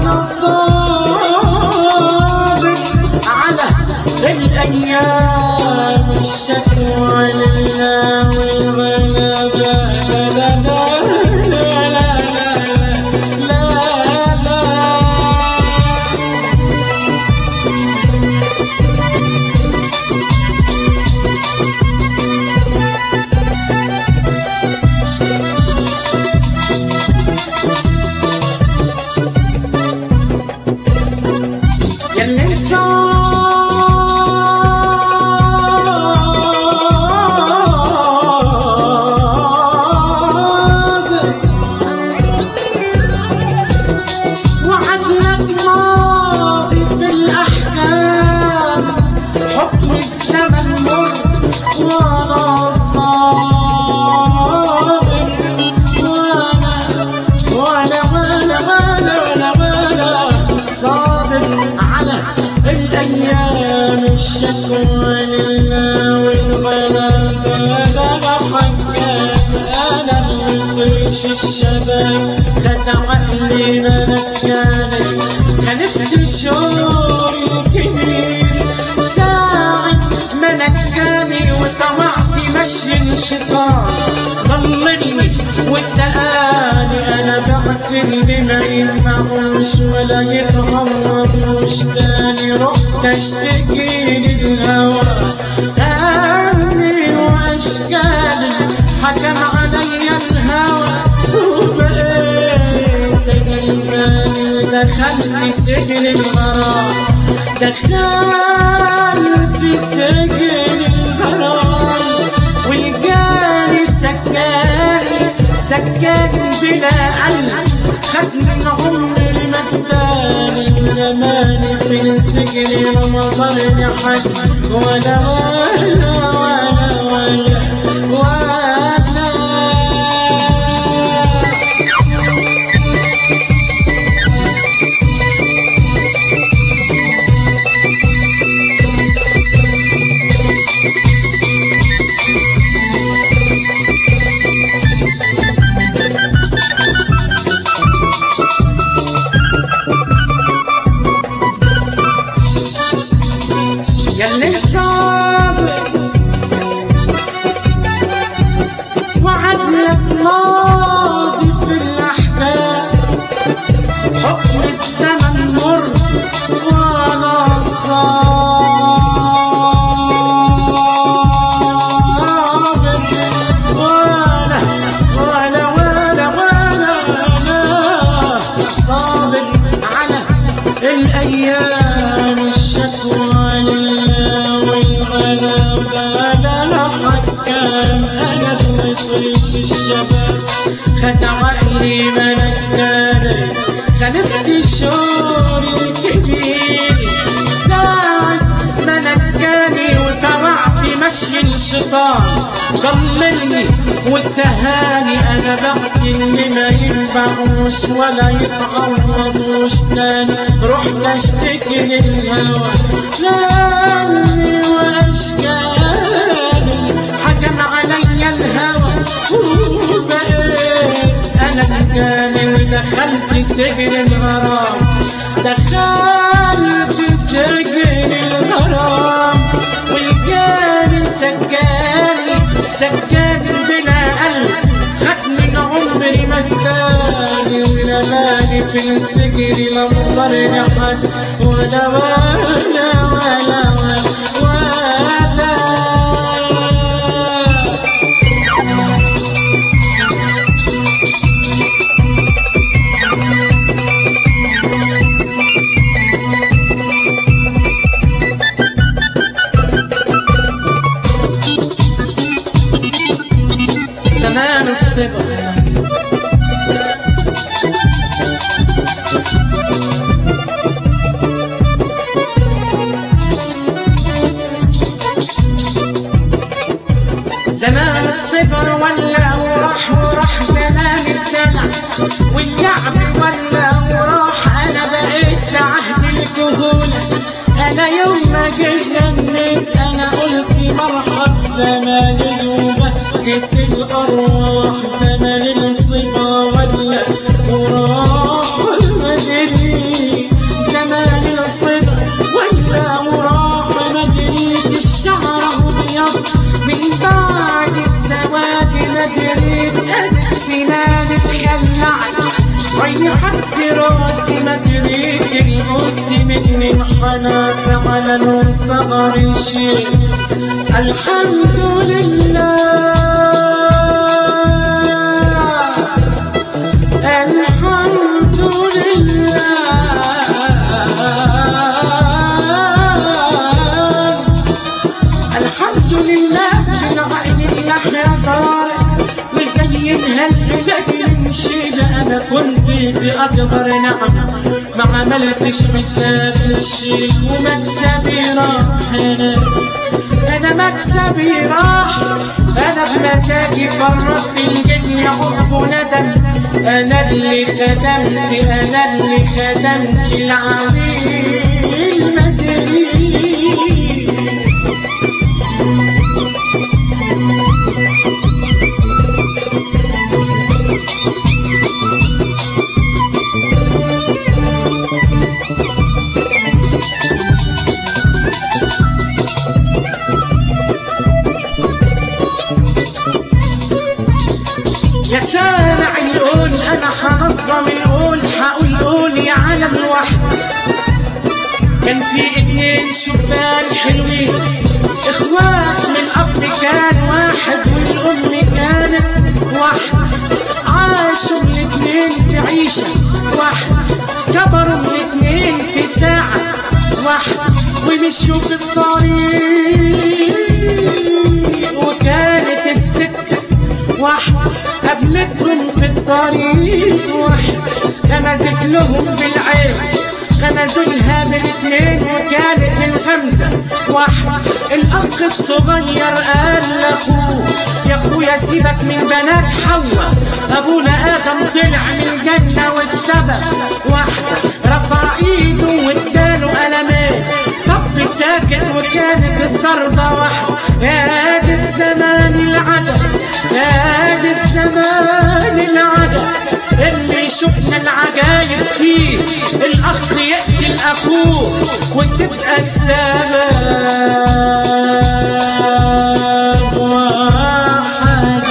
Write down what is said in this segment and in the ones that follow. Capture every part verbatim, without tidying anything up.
وانا صابر على الايام الشكوى لله والغلبة. لا لا لا لا لا لا يلي صادق وعدلك ماضي في الأحكام، حكم الزمن مر وانا صابر وانا وانا وانا وانا وانا صابر على الأيام الشكوى لله والغلبة. أنا حكام أنا مطيش الشباب، خدع عقلي ملكاني خلفت الشعور الكبير ساعة ما نكاني وطمعت مشي الشيطان ضلني وسألني. أنا بعت اللي ما ينفعوش ولا يتعوضوش تاني، رحت اشتكي للهوى همي واشكالي، حكم علي الهوى وبقيت قلقاني. دخلت سجن الغرام، دخلت سجن الغرام والجاني سكاني سكان بلا قلب، خد من عمري مجداني ورماني في السجن ما ضرني حد ولا ولا ولا ولا ولا يلي صابر وعدلك ماضي في الأحكام، حكم الزمن مر وانا صابر وانا وانا وانا وانا صابر على الأيام الشكوى لله والغلبة. أنا حكام أنا مطيش الشباب، خد عقلي ملكاني خلفت الشعور الكبير ساعة ما نكاني وطمعت مشي الشيطان ضللني وسهاني. أنا بعت اللي ما ينفعوش ولا يتعوضوش تاني، رحت اشتكي للهوى لاني واشكالي، حكم علي الهوى وبقيت انا مكاني. ودخلت سجن الغرام، دخلت سجن الغرام والجاني سكاني سكان بلا قلب، خد من عمري مجداني ورماني في السجن لا مضرني حد ولا ولا ولا ولا ولا زمان الصبر زمان الصفر ولا وراح وراح زمان الدلع واللعب ولا وراح. انا بقيت في عهد الكهولة، انا يوم ما جيت غنيت انا قلت مرحب زمان وبكت الارواح. زمان الصفا ولا وراح والمدري دريت أدت سناني تخلعت ريحت راسي ما دريت القرص مني انحنى فعلا وصغر شيء الحمد لله الحمد لله الحمد لله بالعين اللحية طارت وزينها الإله انشيلة أنا كنت بأكبر نعمة ما عملتش حساب الشيء ومكسبي راح أنا أنا مكسبي راح أنا بمزاجي فرطت الجن حب وندم أنا اللي خدمت أنا اللي خدمت العميل مدري يا سامع القول انا هنظم القول هقول قولي على الوحدة كان في اتنين شبان حلوين اخوات من اب كان واحد والام كانت واحدة عاشوا الاتنين في عيشة واحدة كبروا الاتنين في ساعة واحدة ومشوا في الطريق وكانت السكة واحدة قابلتهم في الطريق واحدة غمزت لهم بالعين غمزوا لها بالاتنين وكانت الغمزة واحدة الأخ الصغير قال لأخوه يا أخويا سيبك من بنات حواء أبونا آدم طلع من الجنة والسبب واحدة رفع إيده واداله قلمين طب ساكت وكانت الضربة واحدة يا دي الزمان العجب يا دي الزمان العجب اللي شفنا العجايب فيه الأخ يقتل أخوه وتبقى السبب واحدة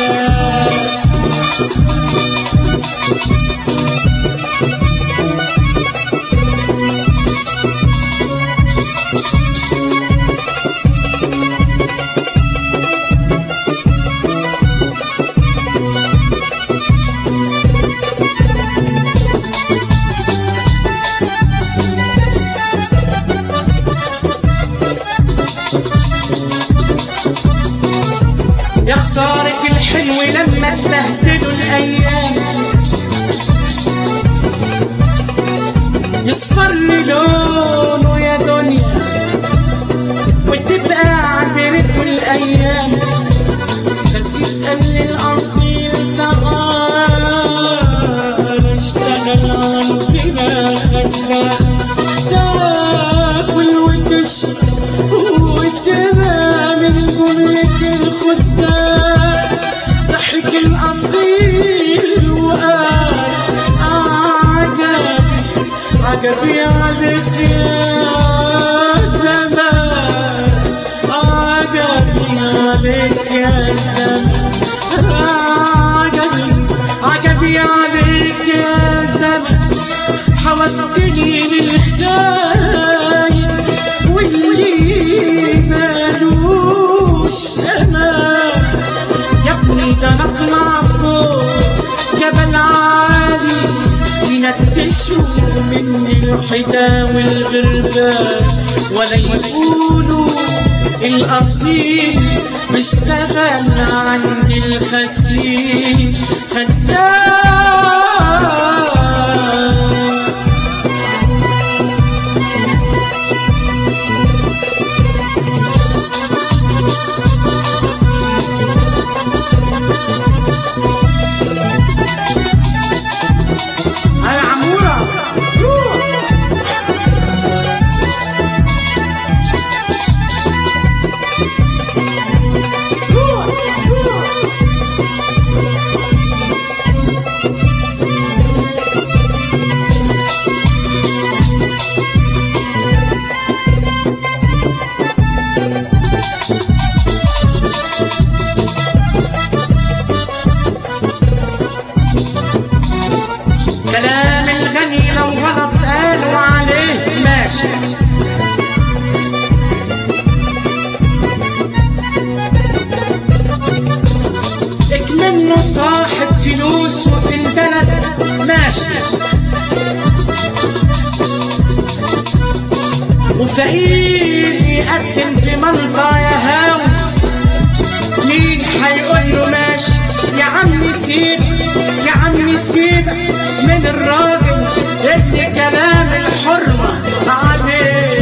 يا خسارة الحلو لما تبهدلوا الأيام يصفر لونه يا دنيا وتبقى عبرته الأيام بس يسأل الأصيل تعال اشتغل عندنا خدام تاكل وتشرب وتبقى من جملة الخدام ضحك الأصيل وقال عجبي عجبي عليك يا زمان عجبي عليك يا زمان عجبي عجبي عليك يا زمان حوضتني للخاين واللي مالوش امان يا ابني ده نطلع فوق جبل عالي ينتشوا مني الحدا والغربان ولا يقولوا الأصيل بيشتغل عند الخسيس خدام وفقير يقدم في منطقة يا هاوي، مين هيقول له ماشي يا عم سيب يا عم سيب من الراجل اللي كلام الحرمة عليه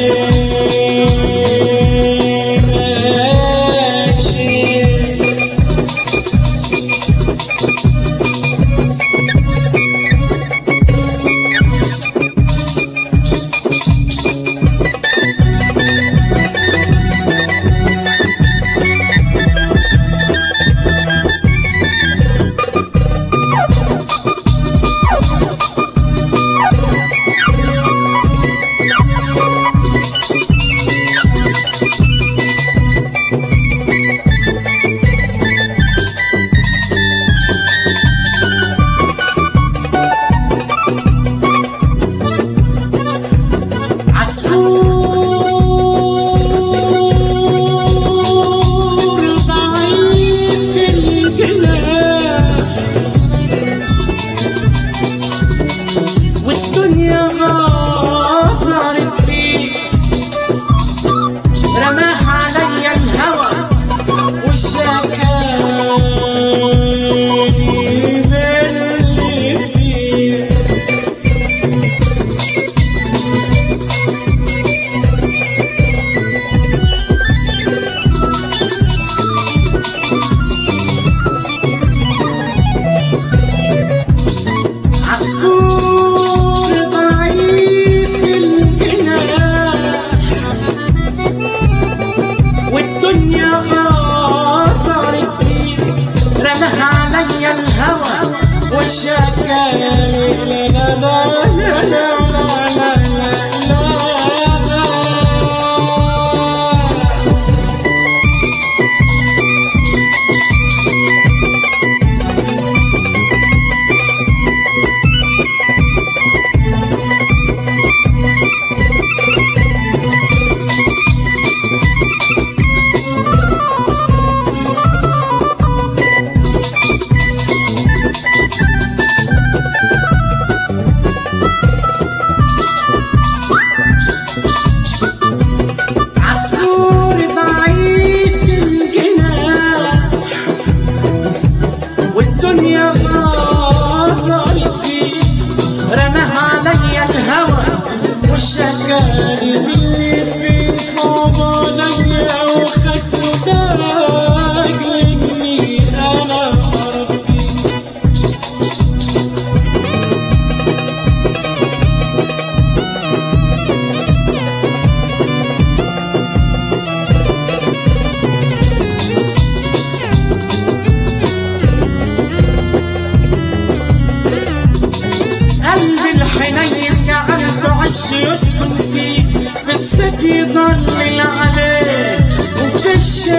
يسكن فيه، في الصيف يضلل عليه وفي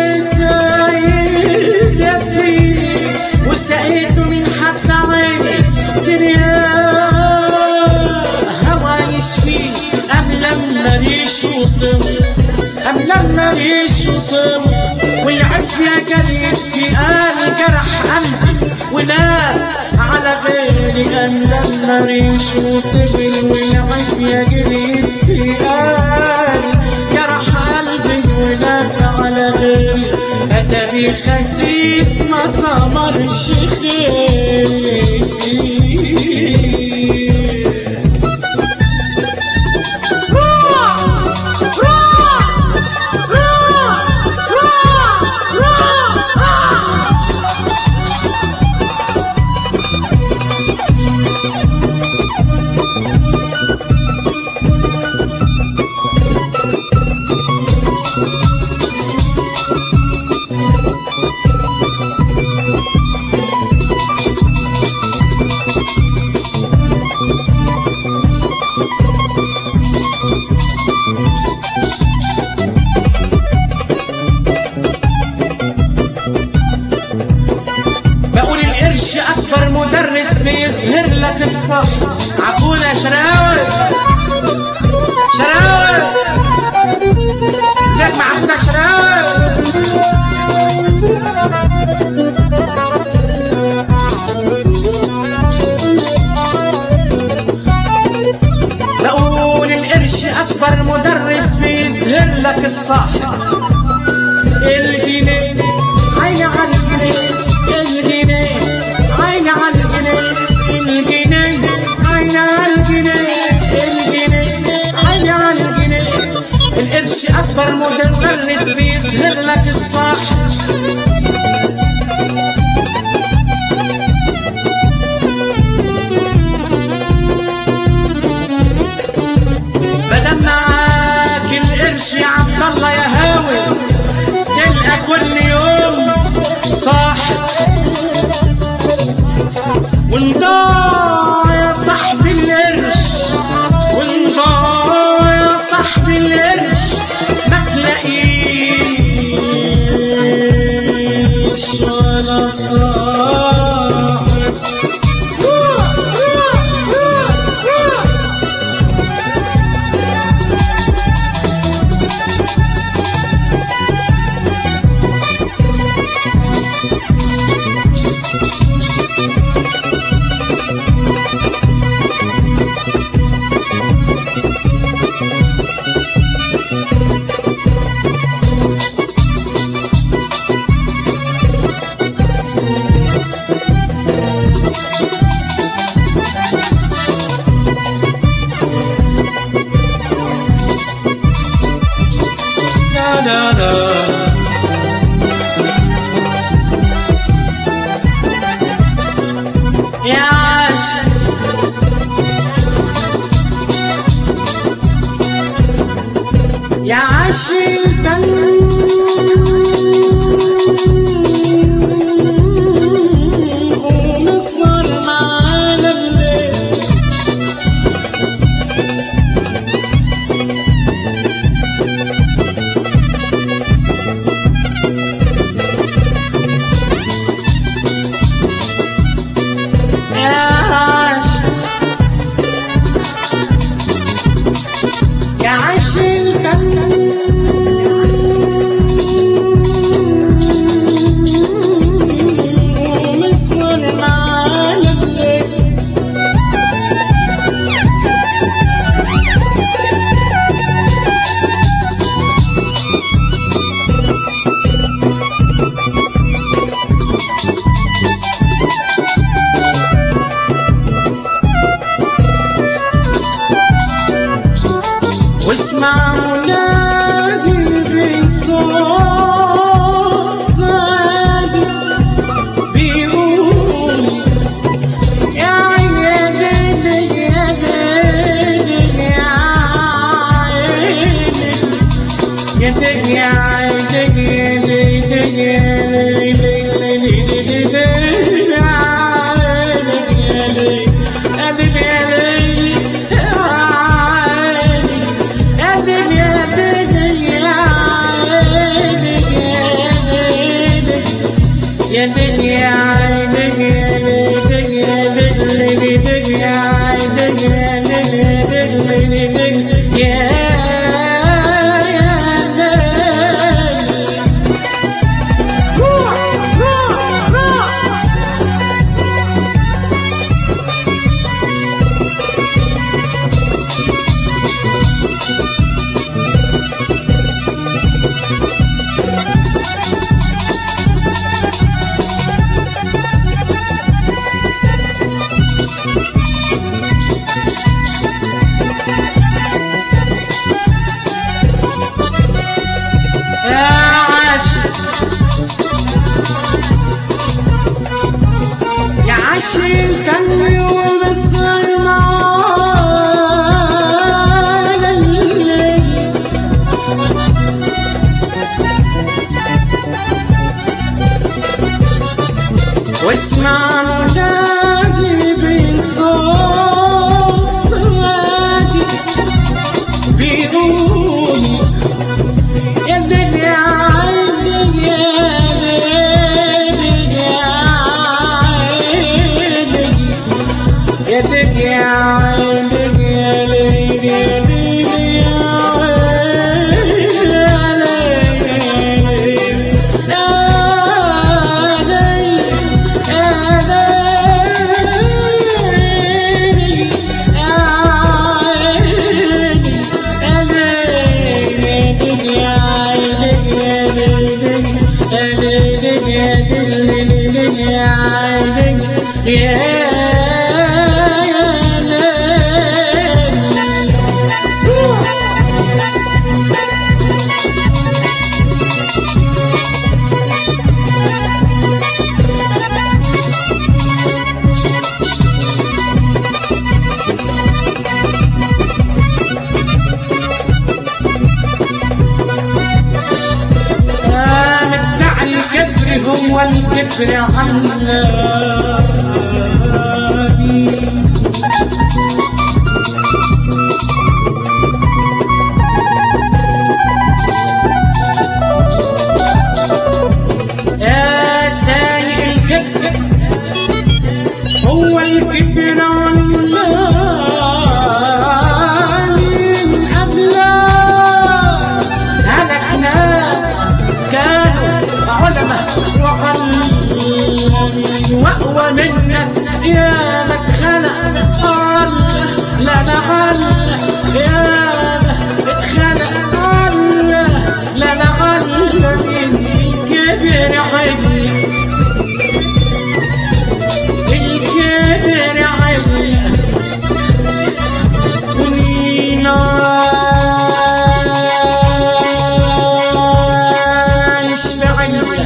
الشتاء يدفيه، وسقيته من حد عيني ترياه هوا يشفيه قبل لما ريشه طوي، قبل لما ريشه طوي، والعافية جريت في قال جرح قلبي ونام على غيري قال لما ريشه طفل، والعافية جريت في قلبي جرح قلبي ونام على غيري، أدري خسيس ما ثمرش خير. أكبر مدرس بيظهر لك الصح. الجنيه عيني على الجنيه، الجنيه عيني على الجنيه، الجنيه عيني على الجنيه، الجنيه عيني على الجنيه. القرش أكبر مدرس بيظهر لك الصح. بدل معاك القرش يا عبد الله يا هاوي تلقى كل يوم صاحب، وانضاع يا صاحبي القرش، وانضاع يا صاحبي القرش ما تلاقيش ولا صاحب. يا عاشق يا عاشق الفن ومصر معانا الليل. يا عاشق الفن ومصر معانا الليل. واسمع منادي بصوت عالي بيقول يا عيني يا ليلي يا ليلي يا عيني يا ليلي يا عيني يا ليلي يا ليلي يا دنيا عينك يا ليلك يا ليلك يا عينك يا ليلك يا والكبر علاني. يا سايق الكبر هو الكبر علاني. قبله هلك ناس كانوا علماء وأقوى منك يا ما اتخلق الله. لا لعل يا ما اتخلق الله. لا لعل من الكبر عيب. الكبر عيب ومين عايش بعينه.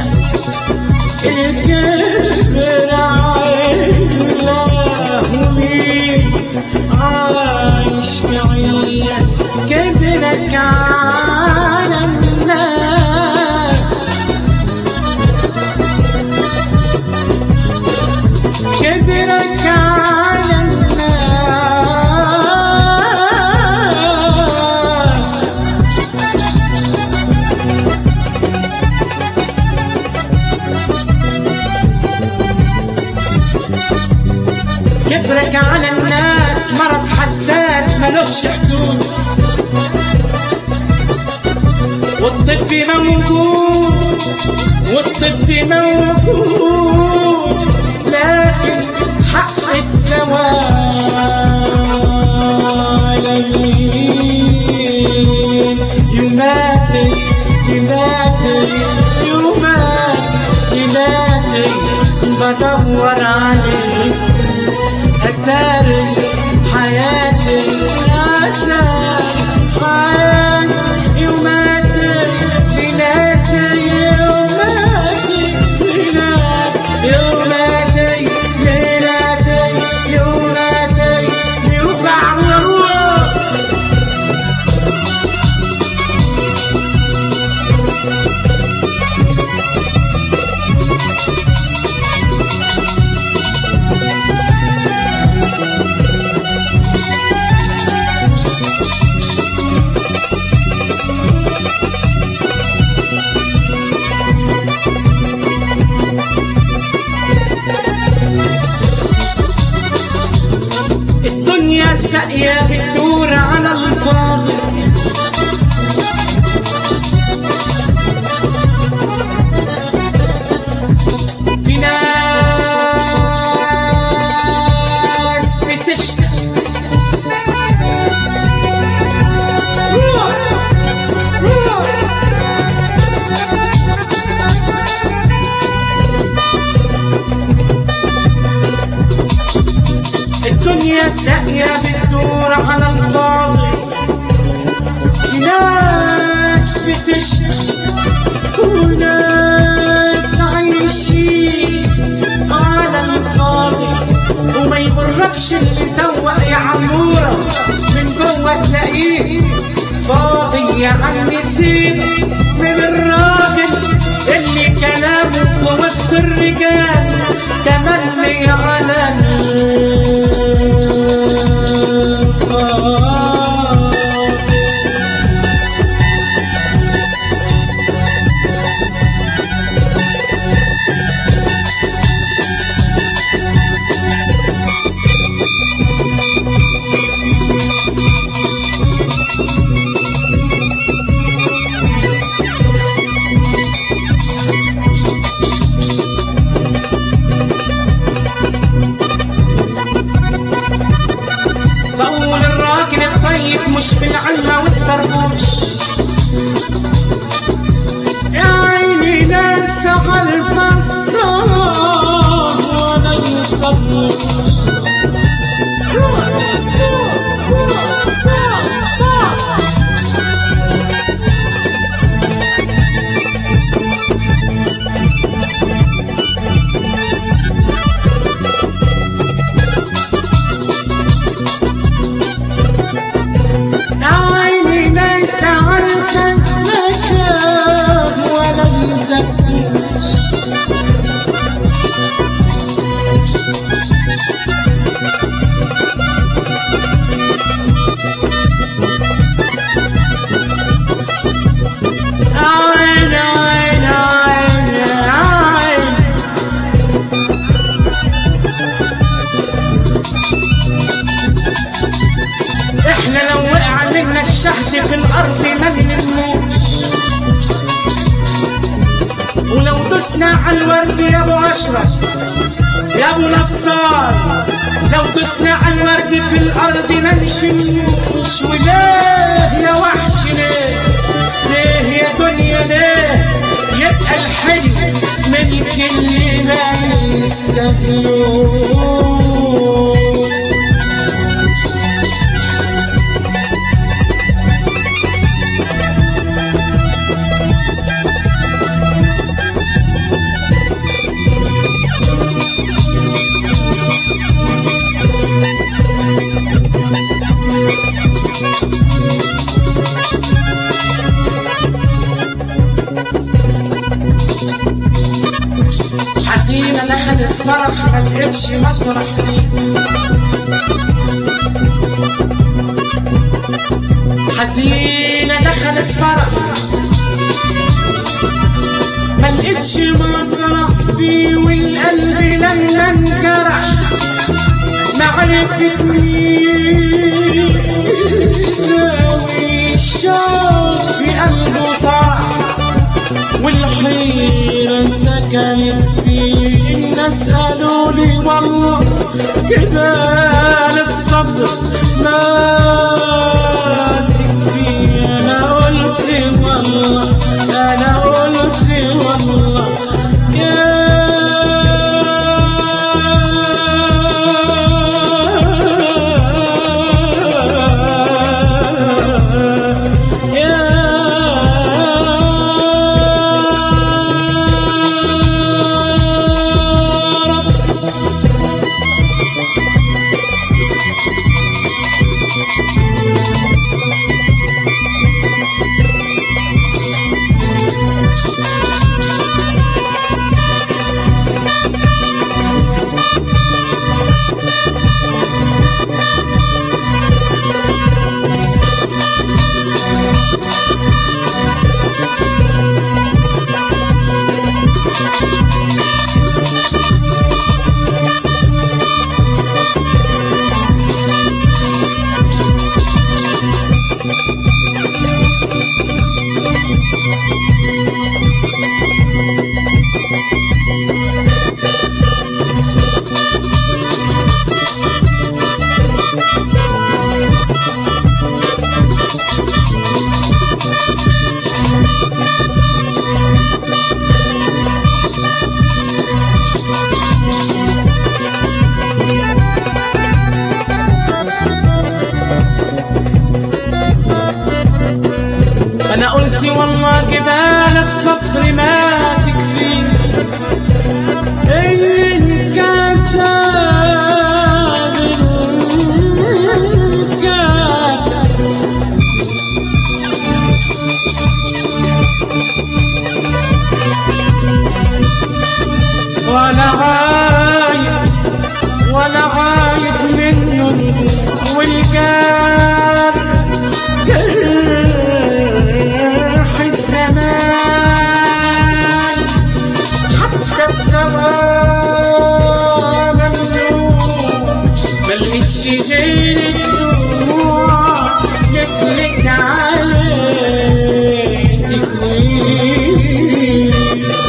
الكبر عيلة ومين عايش بعيلة. كبرك على الناس. كبرك على كبرك على الناس مرض حساس ملوش حدود. والطب موجود والطب موجود لكن حق الدواء لمين. يماتي يماتي يماتي يماتي بدور عليك. أتاري حياتي أتاري حياتي يوماتي ليلاتي يوماتي ليلاتي يوماتي ليلاتي يوماتي يوقع الروح. الدنيا ساقية بتدور على الفاضي. في ناس بتشتغل الدنيا ساقية بتدور على الفاضي. في ناس بتشتغل وناس عايشين على الفاضي. وما يغركش اللي سوق يا عمورة من جوه تلاقيه فاضي. يا عم سيب من الراجل اللي كلامه وسط الرجال تملي على مش في العلمة والطربوش. يا عيني ناس على الفصال ولا يصبروش. في الارض ما نلموش، ولو دسنا على الورد يا ابو اشرف يا ابو نصار، لو دسنا على الورد في الارض ما نشموش. وليه يا وحش ليه ليه يا دنيا ليه يبقى الحلو من كل ما يستاهلوه. حزينة دخلت فرح ملقتش مسرح فيه، حزينة دخلت فرح ملقتش مسرح فيه، والقلب لما انجرح معرفت مين ناوي الشوق في قلبه طرح، والحيرة سكنت فيه. الناس قالوا لي والله جبال الصبر ما تكفي، انا قلت والله انا قلت والله يا أنا قلت والله جبال الصفر ما تكفي، إن كتاب الكاتب ولا عايد ولا عايد منه، والجار غير الدموع نسلك عليك تكوين.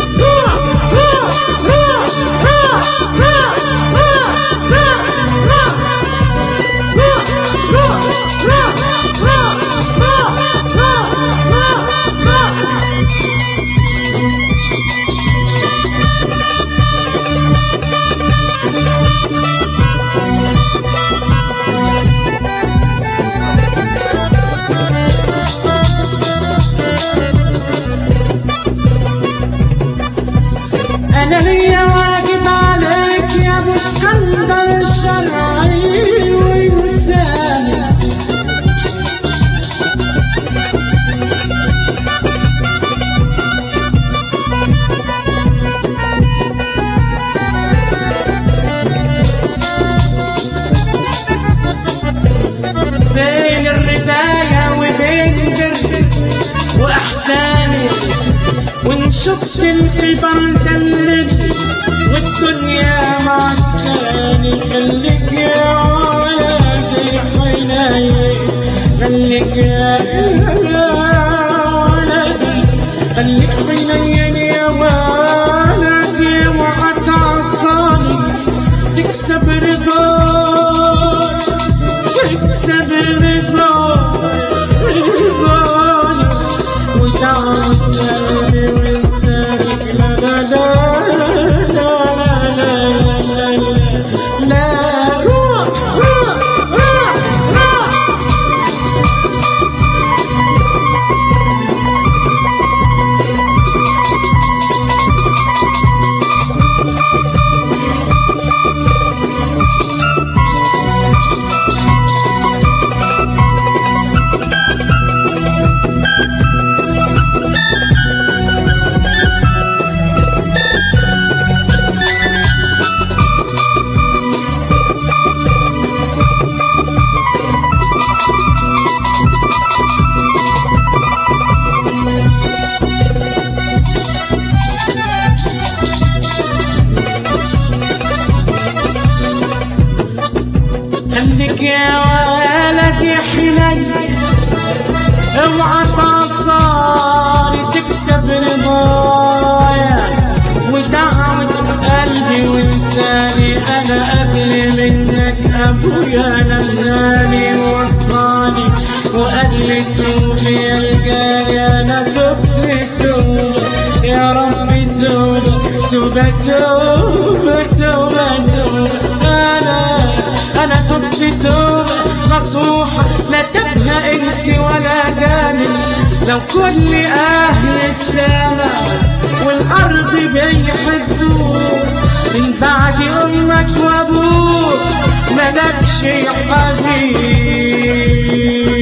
أنا ليا واجب عليك يا أبو اسكندر شرعي وإنساني، بين الرباية وبين بري وإحساني، وإن شفت الكبر زلني والدنيا معكساني، خليك يا ولدي حنين خليك يا خليك حنين يا ولدي وعطاساني تكسب رضاي تكسب رضاي رضاي وتعود قلبي وانسانك لا لا لا لا لا لا لا لا روح روح روح روح خليك يا ولدي حنين اوعى تعصاني تكسب رضايا ودعوة قلبي ولساني انا قبل منك ابويا نماني ووصاني وقال لي توب يا الجاري انا تبت توب يا ربي توب توب توب توب توب انا أنا تبت توبة نصوحة لا تبهى إنسي ولا جاني لو كل أهل السماء والأرض بيحبوك من بعد أمك وأبوك ملكش حبيب.